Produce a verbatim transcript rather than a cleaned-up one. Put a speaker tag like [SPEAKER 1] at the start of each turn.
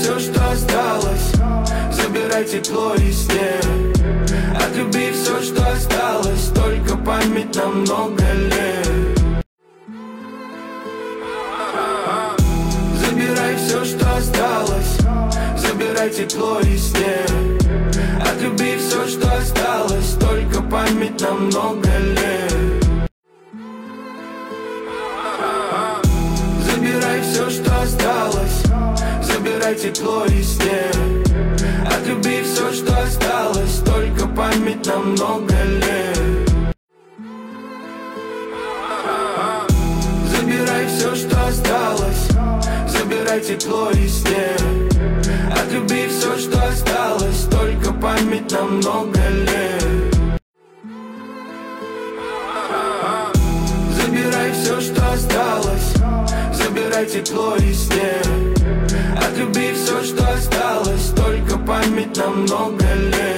[SPEAKER 1] все, что осталось, забирай тепло и снег. От любви все, что осталось, только память на много лет. Забирай все, что осталось, забирай тепло и снег. От любви все, что осталось, только память на много лет. Забирай все, что осталось, забирай тепло и снег. От любви все, что осталось, только память на много лет. Забирай все, что осталось, забирай тепло и снег. От любви все, что осталось, только память на много лет. Забирай все, что осталось, забирай тепло и снег. От любви все, что осталось, только память на много лет.